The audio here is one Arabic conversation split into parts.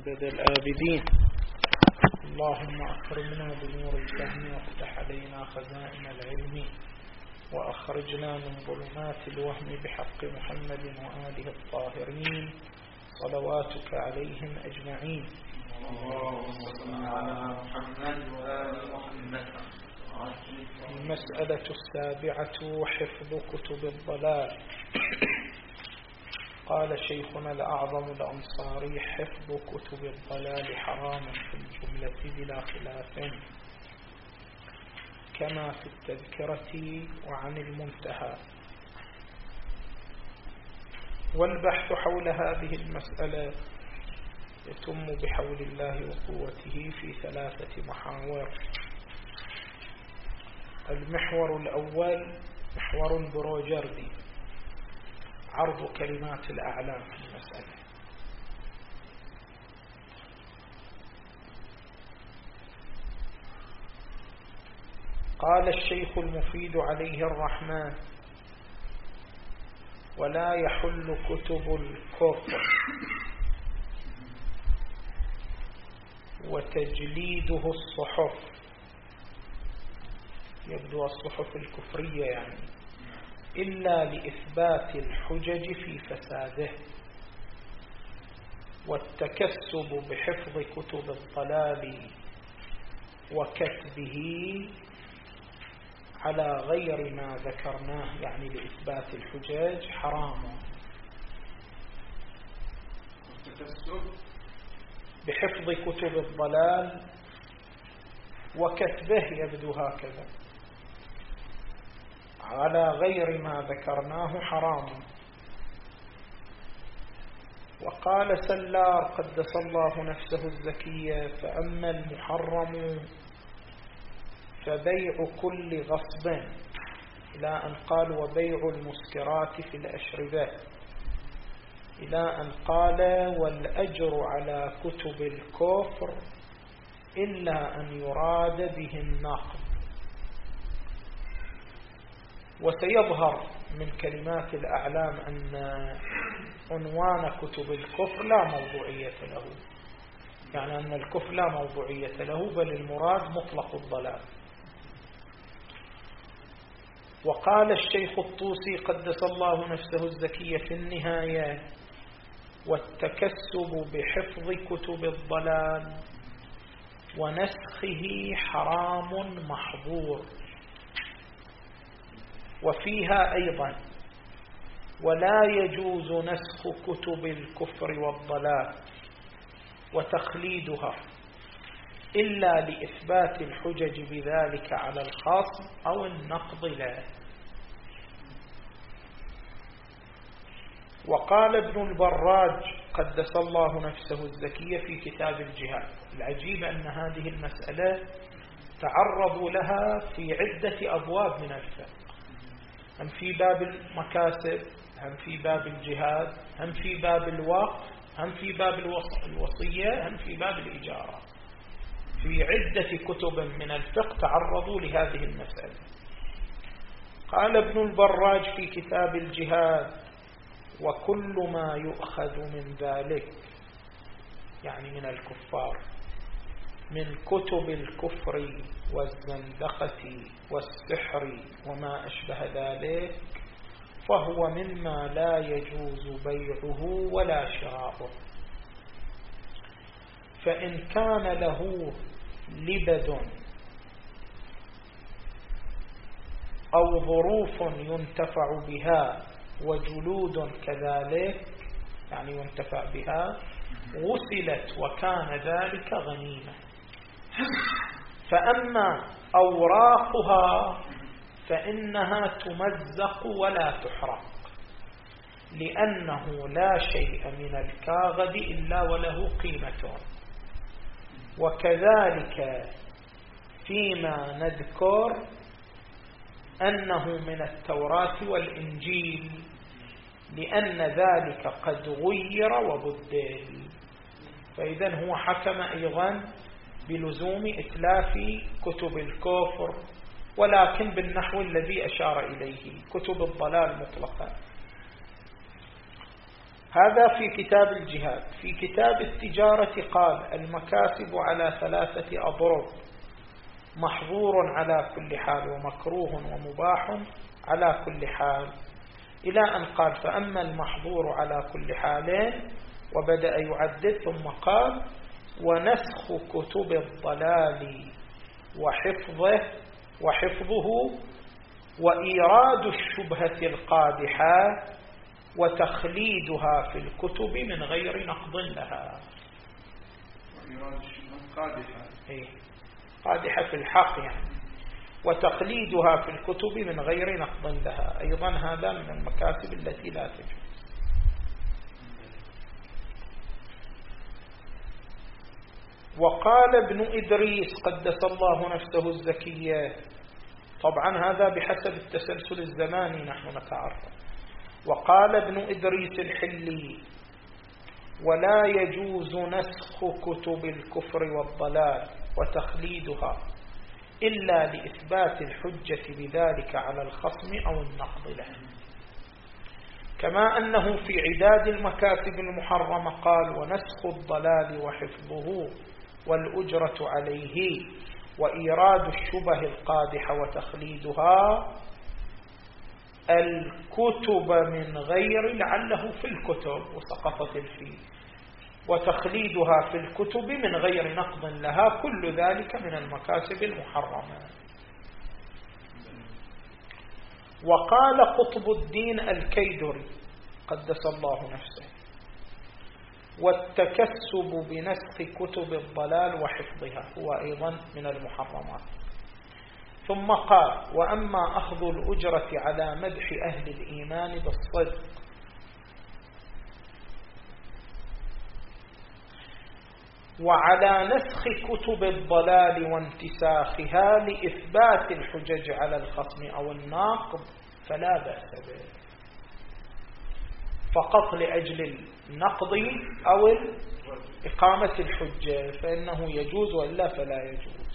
أبد الآبدين. اللهم أكرمنا بنور الفهم وافتح علينا خزائن العلم وأخرجنا من ظلمات الوهم بحق محمد وآله الطاهرين صلواتك عليهم أجمعين. اللهم صل على محمد وآل محمد. المسألة السابعة حفظ كتب الضلال. قال شيخنا الأعظم الأنصاري: حفظ كتب الضلال حرام في الجملة بلا خلاف، كما في التذكرة وعن المنتهى. والبحث حول هذه المسألة يتم بحول الله وقوته في 3 محاور. المحور الأول محور بروجردي، عرض كلمات الأعلام في المسألة. قال الشيخ المفيد عليه الرحمن: ولا يحل كتب الكفر وتجليده الصحف، يبدو الصحف الكفرية يعني، إلا لإثبات الحجج في فساده، والتكسب بحفظ كتب الضلال وكتبه على غير ما ذكرناه، يعني لإثبات الحجج حرام. التكسب بحفظ كتب الضلال وكتبه، يبدو هكذا، على غير ما ذكرناه حرام. وقال سلار قدس الله نفسه الزكية: فأما المحرم فبيع كل غصب، إلى أن قال: وبيع المسكرات في الأشربة، إلى أن قال: والأجر على كتب الكفر إلا أن يراد به النقد. وسيظهر من كلمات الأعلام أن عنوان كتب الكفر لا موضوعية له، يعني أن الكفر لا موضوعية له، بل المراد مطلق الضلال. وقال الشيخ الطوسي قدس الله نفسه الزكية في النهاية: والتكسب بحفظ كتب الضلال ونسخه حرام محظور. وفيها أيضا: ولا يجوز نسخ كتب الكفر والضلال وتخليدها إلا لإثبات الحجج بذلك على الخاص أو النقض له. وقال ابن البراج قدس الله نفسه الزكية في كتاب الجهاد: العجيب أن هذه المسألة تعرضوا لها في عدة أبواب من الفقه، هم في باب المكاسب، هم في باب الجهاد، هم في باب الوقف، هم في باب الوصية، هم في باب الإجارة. في عدة كتب من الفقه تعرضوا لهذه المسألة. قال ابن البراج في كتاب الجهاد: وكل ما يؤخذ من ذلك، يعني من الكفار، من كتب الكفر والزندقة والسحر وما أشبه ذلك، فهو مما لا يجوز بيعه ولا شراؤه. فإن كان له لبد أو ظروف ينتفع بها وجلود كذلك، يعني ينتفع بها، غسلت وكان ذلك غنيمة. فأما أوراقها فإنها تمزق ولا تحرق، لأنه لا شيء من الكاغد إلا وله قيمة. وكذلك فيما نذكر أنه من التوراة والإنجيل، لأن ذلك قد غير وبدل. فإذن هو حكم أيضا بلزوم إتلاف كتب الكفر، ولكن بالنحو الذي أشار إليه، كتب الضلال مطلقا. هذا في كتاب الجهاد. في كتاب التجارة قال المكاسب على 3 أضرب: محظور على كل حال، ومكروه ومباح على كل حال، إلى أن قال فأما المحظور على كل حال، وبدأ يعدد ثم قال ونسخ كتب الضلال وحفظه وإيراد الشبهة القادحة وتخليدها في الكتب من غير نقض لها. وإيراد الشبهة القادحة، قادحة في الحق يعني، وتخليدها في الكتب من غير نقض لها، أيضا هذا من المكاسب التي لا تجوز. وقال ابن إدريس قدس الله نفسه الزكية، طبعا هذا بحسب التسلسل الزماني نحن نتعرف. وقال ابن إدريس الحلي ولا يجوز نسخ كتب الكفر والضلال وتخليدها إلا لإثبات الحجة بذلك على الخصم أو النقض له. كما أنه في عداد المكاسب المحرمة قال ونسخ الضلال وحفظه والأجرة عليه وإيراد الشبه القادحة وتخليدها الكتب من غير، لعله في الكتب وسقطت الفي، وتخليدها في الكتب من غير نقض لها، كل ذلك من المكاسب المحرمة. وقال قطب الدين الكيدري قدس الله نفسه والتكسب بنسخ كتب الضلال وحفظها هو أيضا من المحرمات. ثم قال وأما أخذ الأجرة على مدح أهل الإيمان بالصدق وعلى نسخ كتب الضلال وانتساخها لإثبات الحجج على الخصم أو الناقض فلا بأس به، فقط لأجل النقض أو إقامة الحجة فإنه يجوز وإلا فلا يجوز.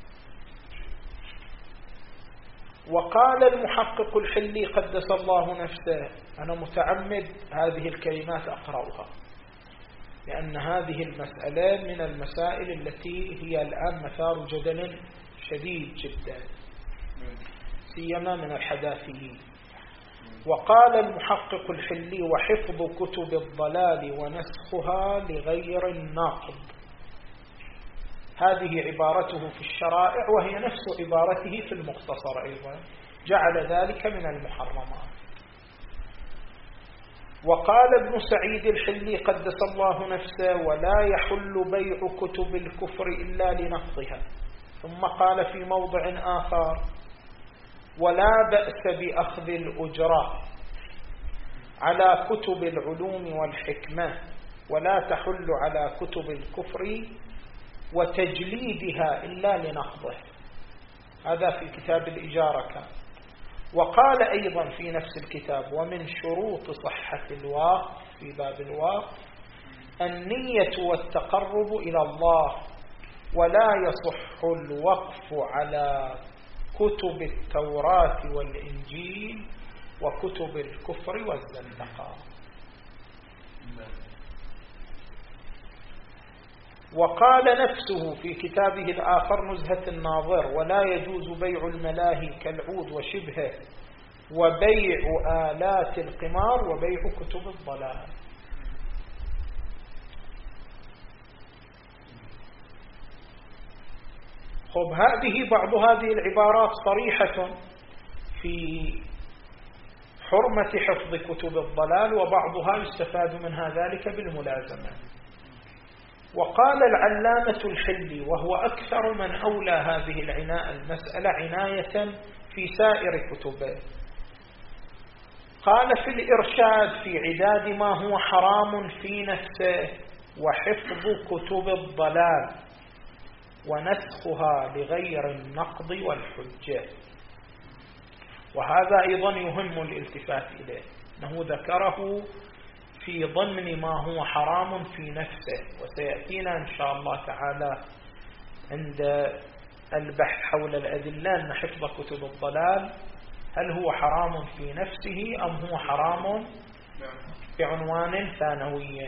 وقال المحقق الحلي قدس الله نفسه، أنا متعمد هذه الكلمات أقرأها لأن هذه المسألة من المسائل التي هي الآن مثار جدل شديد جدا سيما من الحداثيين. وقال المحقق الحلي وحفظ كتب الضلال ونسخها لغير الناقض، هذه عبارته في الشرائع وهي نفس عبارته في المختصر أيضا، جعل ذلك من المحرمات. وقال ابن سعيد الحلي قدس الله نفسه ولا يحل بيع كتب الكفر إلا لنقضها. ثم قال في موضع آخر ولا بأس بأخذ الأجرة على كتب العلوم والحكمة ولا تحل على كتب الكفر وتجليدها إلا لنقضه، هذا في كتاب الإجارة كان. وقال أيضا في نفس الكتاب ومن شروط صحة الوقف في باب الوقف النية والتقرب إلى الله، ولا يصح الوقف على كتب التوراة والإنجيل وكتب الكفر والزندقة. وقال نفسه في كتابه الآخر نزهة الناظر ولا يجوز بيع الملاهي كالعود وشبهه وبيع آلات القمار وبيع كتب الضلال. خب هذه بعض هذه العبارات صريحة في حرمة حفظ كتب الضلال وبعضها يستفاد منها ذلك بالملازمة. وقال العلامة الحلي وهو أكثر من أولى هذه المسألة عناية في سائر كتبه، قال في الإرشاد في عداد ما هو حرام في نفسه وحفظ كتب الضلال ونسخها لغير النقض والحجة. وهذا أيضا يهم الالتفات إليه، أنه ذكره في ضمن ما هو حرام في نفسه، وسيأتينا إن شاء الله تعالى عند البحث حول الأدلة أن حفظ كتب الضلال هل هو حرام في نفسه أم هو حرام بعنوان ثانوي.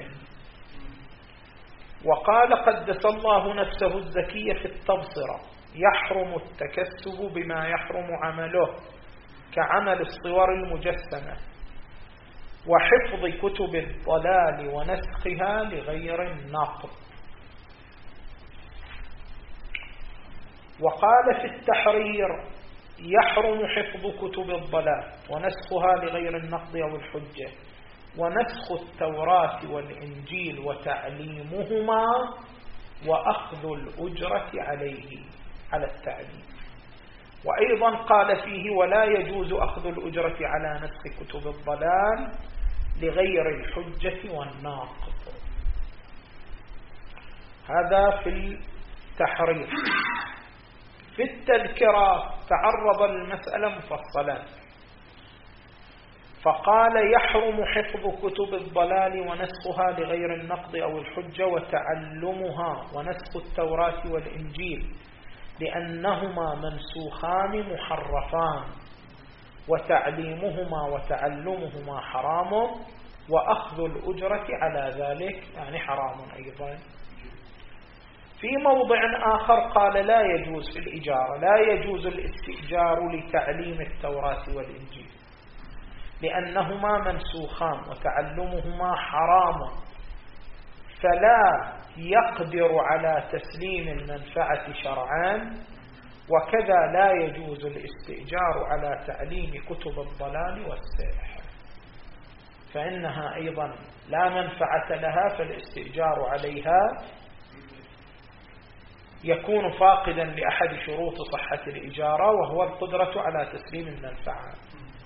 وقال قدس الله نفسه الزكية في التبصرة: يحرم التكسب بما يحرم عمله كعمل الصور المجسمة وحفظ كتب الضلال ونسخها لغير النقد. وقال في التحرير: يحرم حفظ كتب الضلال ونسخها لغير النقد أو الحجة ونسخ التوراة والإنجيل وتعليمهما وأخذ الأجرة على التعليم. وأيضا قال فيه: ولا يجوز أخذ الأجرة على نسخ كتب الضلال لغير الحجة والناقض. هذا في التحرير. في التذكرة تعرض المسألة مفصلا، فقال: يحرم حفظ كتب الضلال ونسخها لغير النقد أو الحجة وتعلمها ونسخ التوراة والإنجيل لأنهما منسوخان محرفان وتعليمهما وتعلمهما حرام وأخذ الأجرة على ذلك يعني حرام أيضا. في موضع آخر قال: لا يجوز في الإجارة، لا يجوز الاستئجار لتعليم التوراة والإنجيل لأنهما منسوخان وتعلمهما حرام، فلا يقدر على تسليم المنفعة شرعان. وكذا لا يجوز الاستئجار على تعليم كتب الضلال والسحر، فإنها أيضا لا منفعة لها، فالاستئجار عليها يكون فاقدا لأحد شروط صحة الإجارة وهو القدرة على تسليم المنفعة.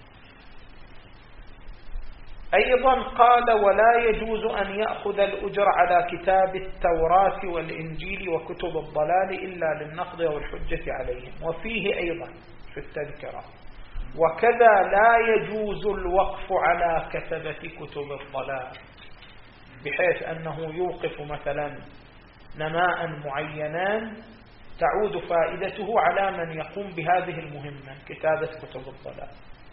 أيضا قال: ولا يجوز أن يأخذ الأجر على كتاب التوراة والإنجيل وكتب الضلال إلا للنقض أو الحجة عليهم. وفيه أيضا في التذكرة: وكذا لا يجوز الوقف على كتبة كتب الضلال، بحيث أنه يوقف مثلا نماء معينا تعود فائدته على من يقوم بهذه المهمة كتابة كتب الضلال.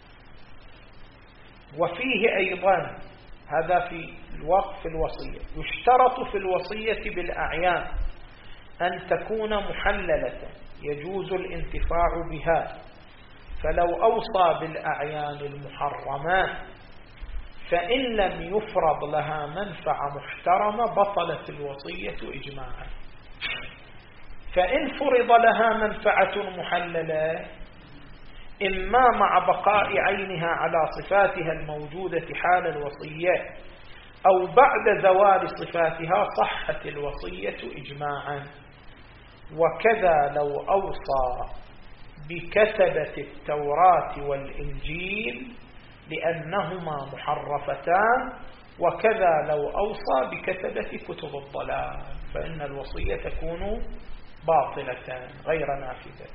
وفيه أيضا هذا في الوقف في الوصية: يشترط في الوصية بالأعيان أن تكون محللة يجوز الانتفاع بها، فلو أوصى بالأعيان المحرمات فإن لم يفرض لها منفعة محترمة بطلت الوصية إجماعا. فإن فرض لها منفعة محللة إما مع بقاء عينها على صفاتها الموجودة حال الوصية أو بعد زوال صفاتها صحت الوصية إجماعا. وكذا لو أوصى بكتبة التوراة والإنجيل لأنهما محرفتان، وكذا لو أوصى بكتبة كتب الضلال فإن الوصية تكون باطلة غير نافذة.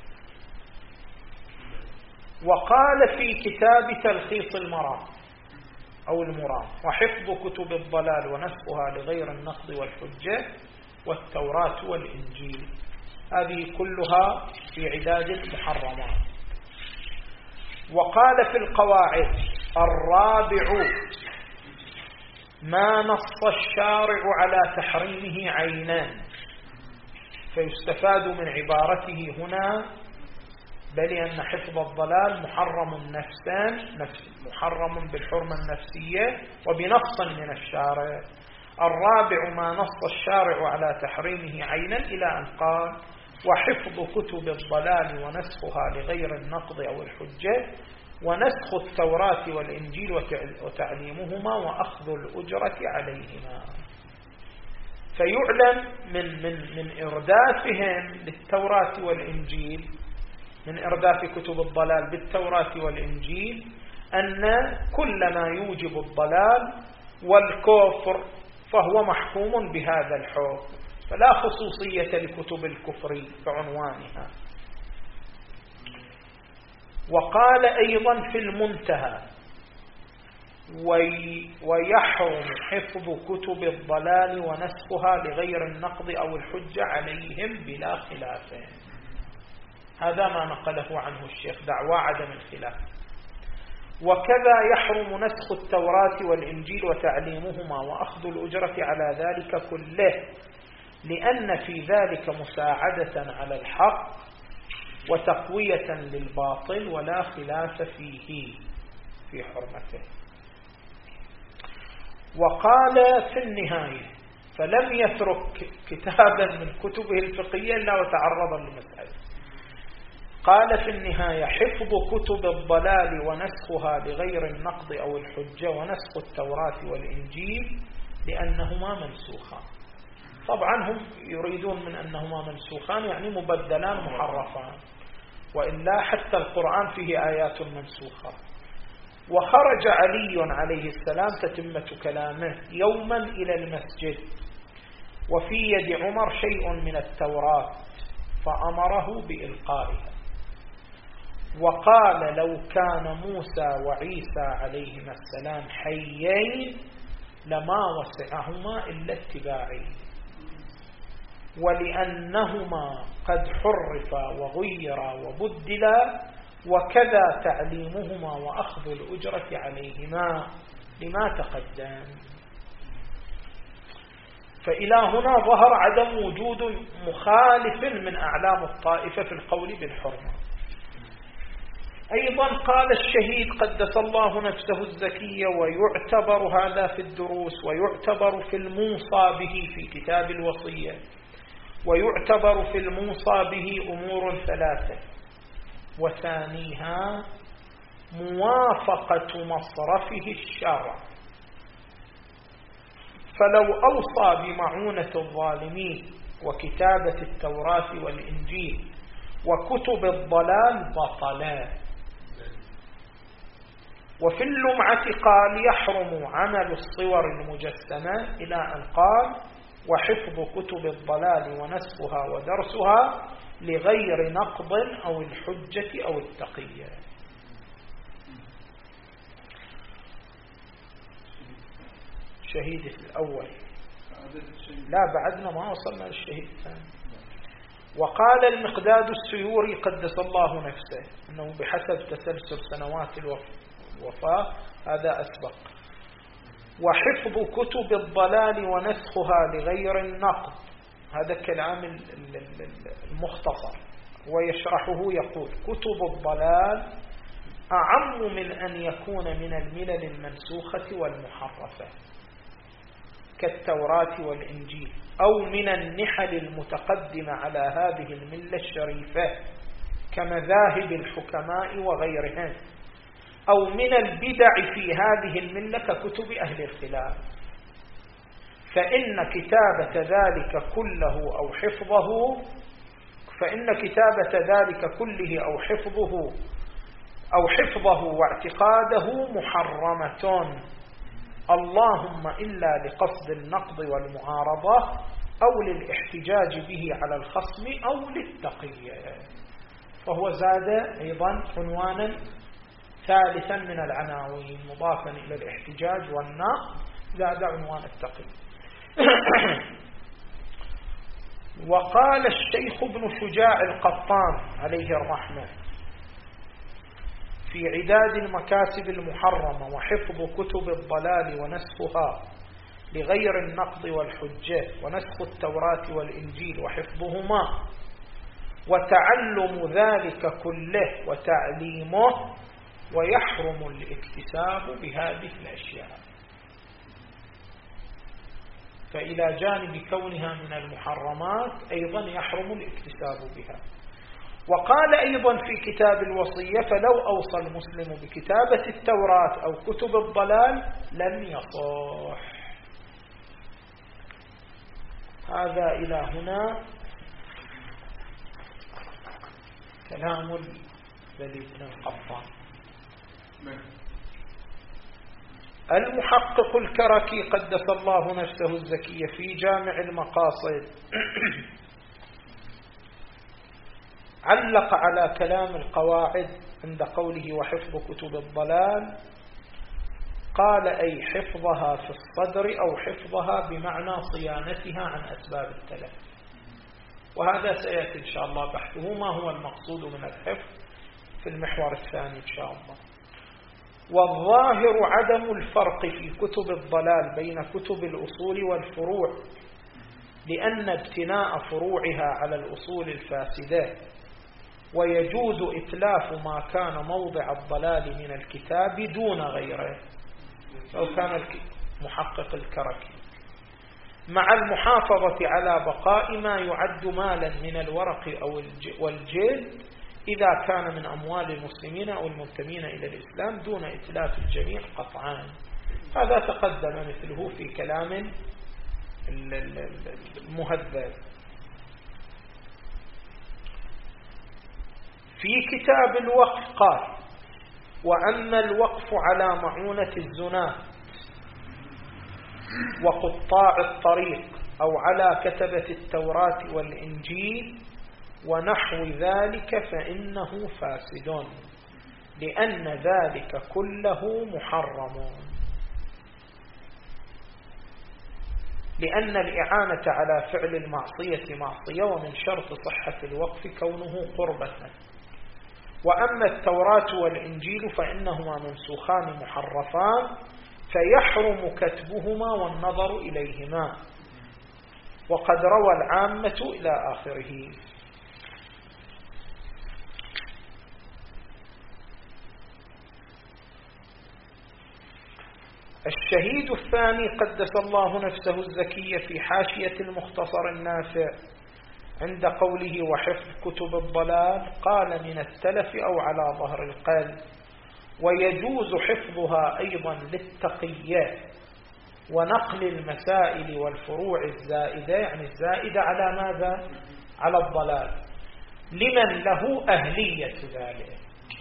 وقال في كتاب تلخيص المرام أو المرام: وحفظ كتب الضلال ونسخها لغير النقض والحجة والتوراة والإنجيل. هذه كلها في عداد المحرمات. وقال في القواعد: الرابع ما نص الشارع على تحريمه عينان. فيستفاد من عبارته هنا بل أن حفظ الضلال محرم نفسان، محرم بالحرمة النفسية وبنص من الشارع. الرابع ما نص الشارع على تحريمه عينا إلى أن قال: وحفظ كتب الضلال ونسخها لغير النقض أو الحجة ونسخ التوراة والإنجيل وتعليمهما وأخذ الأجرة عليهما. فيعلم من إردافهم للتوراة والإنجيل، من إرداف كتب الضلال بالتوراة والإنجيل، أن كل ما يوجب الضلال والكفر فهو محكوم بهذا الحكم، فلا خصوصية لكتب الكفر بعنوانها. وقال أيضا في المنتهى: ويحرم حفظ كتب الضلال ونسخها لغير النقض أو الحجة عليهم بلا خلاف. هذا ما نقله عنه الشيخ، دعوى عدم الخلاف. وكذا يحرم نسخ التوراة والإنجيل وتعليمهما وأخذ الأجرة على ذلك كله، لأن في ذلك مساعدة على الحق وتقوية للباطل ولا خلاف فيه في حرمته. وقال في النهاية: فلم يترك كتابا من كتبه الفقهية إلا وتعرض لمسألة. قال في النهاية: حفظ كتب الضلال ونسخها لغير النقض أو الحجة، ونسخ التوراة والإنجيل لأنهما منسوخان. طبعا هم يريدون من أنهما منسوخان يعني مبدلان محرفان، وإلا حتى القرآن فيه آيات منسوخة. وخرج علي عليه السلام تتمة كلامه يوما إلى المسجد وفي يد عمر شيء من التوراة فأمره بإلقائها، وقال: لو كان موسى وعيسى عليهما السلام حيين لما وسعهما إلا اتباعي، ولأنهما قد حرفا وغيرا وبدلا، وكذا تعليمهما وأخذ الأجرة عليهما لما تقدم. فإلى هنا ظهر عدم وجود مخالف من أعلام الطائفة في القول بالحرمة. أيضا قال الشهيد قدس الله نفسه الزكية: ويعتبر هذا في الدروس، ويعتبر في الموصى به في كتاب الوصية، ويعتبر في الموصى به أمور ثلاثة، وثانيها موافقة مصرفه الشرع. فلو أوصى بمعونة الظالمين وكتابة التوراة والإنجيل وكتب الضلال بطلا. وفي اللمعة قال: يحرم عمل الصور المجسمة، إلى أن قال: وحفظ كتب الضلال ونسخها ودرسها لغير نقض أو الحجة أو التقية. الشهيد الأول لا، بعدنا ما وصلنا للشهيد الثاني. وقال المقداد السيوري قدس الله نفسه أنه بحسب تسلسل سنوات الوفاة هذا أسبق: وحفظ كتب الضلال ونسخها لغير النقض، هذا كلام المختصر، ويشرحه يقول: كتب الضلال أعم من أن يكون من الملل المنسوخة والمحرفة كالتوراة والإنجيل، أو من النحل المتقدمة على هذه الملة الشريفة كمذاهب الحكماء وغيرهم، أو من البدع في هذه الملة ككتب أهل الخلاف، فإن كتابة ذلك كله أو حفظه واعتقاده محرمة، اللهم إلا لقصد النقض والمعارضة أو للاحتجاج به على الخصم أو للتقية. فهو زاد أيضا عنوانا ثالثا من العناوين مضافا إلى الاحتجاج والنقض، زاد عنوان التقية. وقال الشيخ ابن شجاع القطان عليه الرحمة في عداد المكاسب المحرمة: وحفظ كتب الضلال ونسخها لغير النقض والحجة، ونسخ التوراة والإنجيل وحفظهما، وتعلم ذلك كله وتعليمه، ويحرم الاكتساب بهذه الأشياء. فإلى جانب كونها من المحرمات أيضا يحرم الاكتساب بها. وقال أيضا في كتاب الوصية: فلو أوصى المسلم بكتابة التوراة أو كتب الضلال لم يصح. هذا إلى هنا كلام الذي بن القطان. المحقق الكركي قدس الله نفسه الزكية في جامع المقاصد علق على كلام القواعد عند قوله: وحفظ كتب الضلال، قال: أي حفظها في الصدر، أو حفظها بمعنى صيانتها عن أسباب التلف. وهذا سيأتي إن شاء الله بحثه، ما هو المقصود من الحفظ في المحور الثاني إن شاء الله. والظاهر عدم الفرق في كتب الضلال بين كتب الأصول والفروع، لأن ابتناء فروعها على الأصول الفاسدة، ويجوز إتلاف ما كان موضع الضلال من الكتاب دون غيره، لو كان محقق الكركي، مع المحافظة على بقاء ما يعد مالا من الورق أو والجلد إذا كان من أموال المسلمين أو المنتمين إلى الإسلام دون إتلاف الجميع قطعا. هذا تقدم مثله في كلام المهذب. في كتاب الوقف قال: وأما الوقف على معونة الزناة وقطاع الطريق أو على كتبة التوراة والإنجيل ونحو ذلك فإنه فاسد، لأن ذلك كله محرم، لأن الإعانة على فعل المعصية معصية، ومن شرط صحة الوقف كونه قربة. وأما التوراة والإنجيل فإنهما منسوخان محرفان، فيحرم كتبهما والنظر إليهما، وقد روى العامة إلى آخره. الشهيد الثاني قدس الله نفسه الزكية في حاشية المختصر النافع عند قوله: وحفظ كتب الضلال، قال: من التلف أو على ظهر القلب، ويجوز حفظها أيضا للتقية ونقل المسائل والفروع الزائدة، يعني الزائدة على ماذا؟ على الضلال، لمن له أهلية ذلك.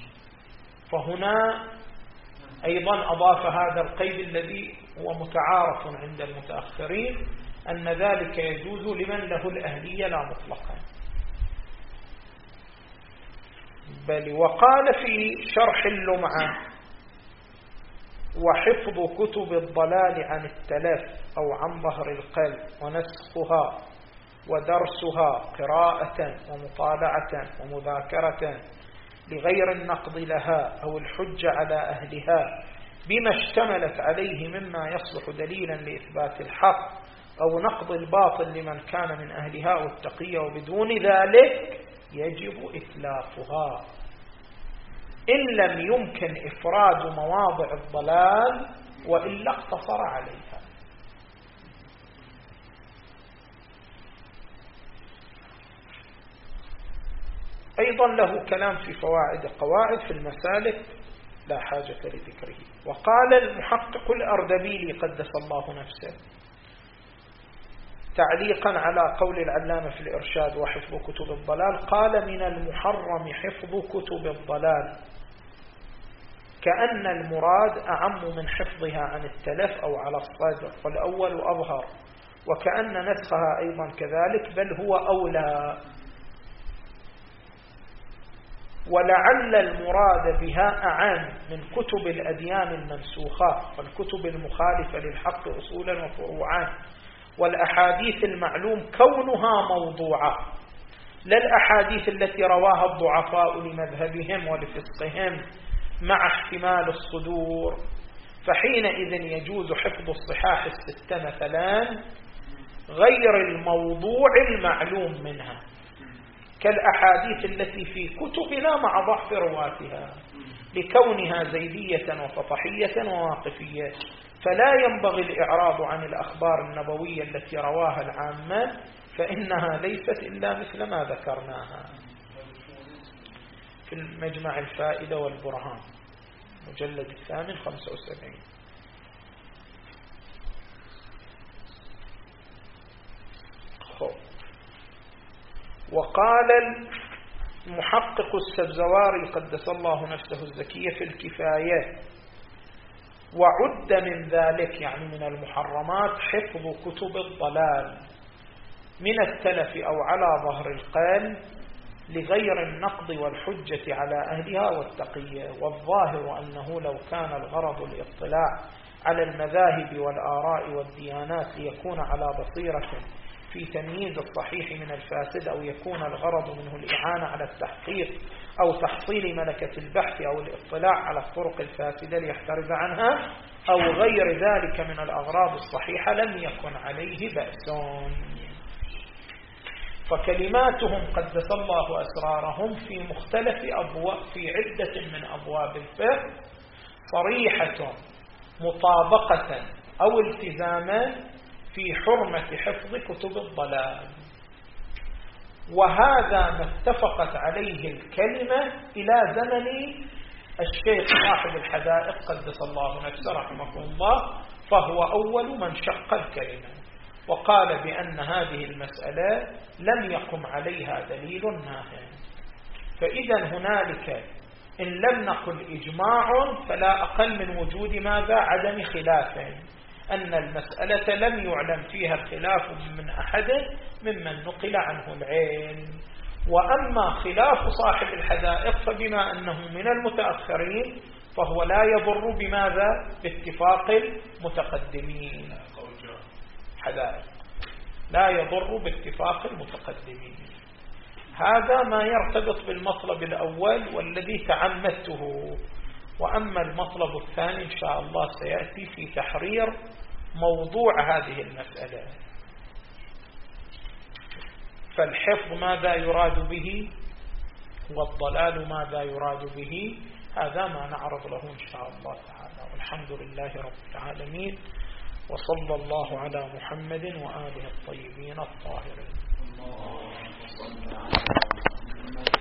فهنا أيضا أضاف هذا القيد الذي هو متعارف عند المتأخرين، أن ذلك يجوز لمن له الأهلية لا مطلقا. بل وقال في شرح اللمعة: وحفظ كتب الضلال عن التلف أو عن ظهر القلب، ونسخها ودرسها قراءة ومطالعة ومذاكرة لغير النقض لها أو الحجة على أهلها بما اشتملت عليه مما يصلح دليلا لإثبات الحق أو نقض الباطل لمن كان من أهلها والتقية، وبدون ذلك يجب إتلافها إن لم يمكن إفراد مواضع الضلال، وإلا اقتصر عليها. أيضا له كلام في فوائد قواعد في المسالك لا حاجة لذكره. وقال المحقق الأردبيلي قدس الله نفسه تعليقا على قول العلامة في الإرشاد: وحفظ كتب الضلال، قال: من المحرم حفظ كتب الضلال، كأن المراد أعم من حفظها عن التلف أو على الصدر، والأول أظهر، وكأن نسخها أيضا كذلك، بل هو أولى. ولعل المراد بها أعم من كتب الأديان المنسوخة والكتب المخالفة للحق أصولا وفروعا، والأحاديث المعلوم كونها موضوعة، لا الأحاديث التي رواها الضعفاء لمذهبهم ولفسقهم مع احتمال الصدور، فحينئذ يجوز حفظ الصحاح الستة مثلا غير الموضوع المعلوم منها، كالأحاديث التي في كتبنا مع ضعف رواتها لكونها زيدية وفطحية وواقفية، فلا ينبغي الإعراض عن الأخبار النبوية التي رواها العامة، فإنها ليست إلا مثل ما ذكرناها في المجمع الفائدة والبرهان مجلد 8/75. وقال المحقق السبزواري قدس الله نفسه الزكية في الكفاية: وعد من ذلك، يعني من المحرمات، حفظ كتب الضلال من التلف أو على ظهر القلب لغير النقض والحجة على أهلها والتقية. والظاهر أنه لو كان الغرض الاطلاع على المذاهب والآراء والديانات ليكون على بصيرة في تمييز الصحيح من الفاسد، أو يكون الغرض منه الإعانة على التحقيق أو تحصيل ملكة البحث أو الاطلاع على الطرق الفاسدة ليحترز عنها، أو غير ذلك من الأغراض الصحيحة، لم يكن عليه بأس. فكلماتهم قدس الله أسرارهم في مختلف أبواب، في عدة من أبواب الفقه، صريحة مطابقة أو التزاما في حرمة حفظ كتب الضلال. وهذا ما اتفقت عليه الكلمة إلى زمن الشيخ صاحب الحدائق قدس الله نفسه رحمه الله، فهو أول من شق الكلمة وقال بأن هذه المسألة لم يقم عليها دليل ناهٍ. فإذا هنالك إن لم نقل إجماع فلا أقل من وجود ماذا؟ عدم خلاف، أن المسألة لم يعلم فيها الخلاف من أحد ممن نقل عنه العلم. وأما خلاف صاحب الحدائق فبما أنه من المتأخرين فهو لا يضر بماذا؟ باتفاق المتقدمين. حدائق لا يضر باتفاق المتقدمين. هذا ما يرتبط بالمطلب الأول والذي تعمدته. وأما المطلب الثاني إن شاء الله سيأتي في تحرير موضوع هذه المسألة. فالحفظ ماذا يراد به، والضلال ماذا يراد به، هذا ما نعرض له إن شاء الله تعالى. والحمد لله رب العالمين، وصلى الله على محمد وآله الطيبين الطاهرين.